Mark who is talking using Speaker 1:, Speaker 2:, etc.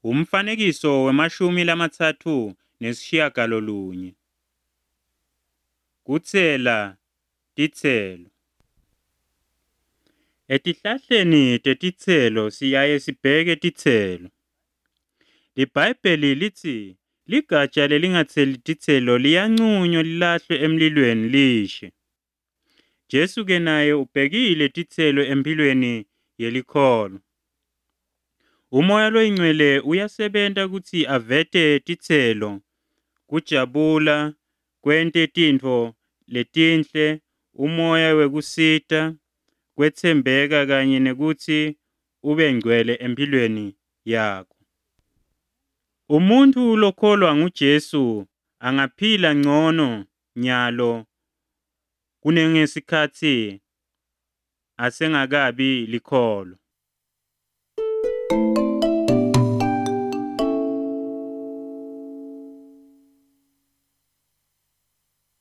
Speaker 1: Umfanekiso wama-39. Kutsela titselo. Etihlahleni tetitselo siyaye sibheke titselo. IBhayibheli lithi ligatsha lelingatseli titselo liyanqunywa lilahlwe emlilweni lishe. Jesu-ke naye ubhekile titselo empilweni yelikholo. Umoya loyingcwele uyasebenta ukuthi avete titselo, kujabula, kwente tintfo letinhle, umoya wekusita, kwetsembeka kanye nekuthi ube ngcwele empilweni yakho. Umuntu lokholwa nguJesu angaphila ngcono nyalo kunengesikhathi asengakabi likholo.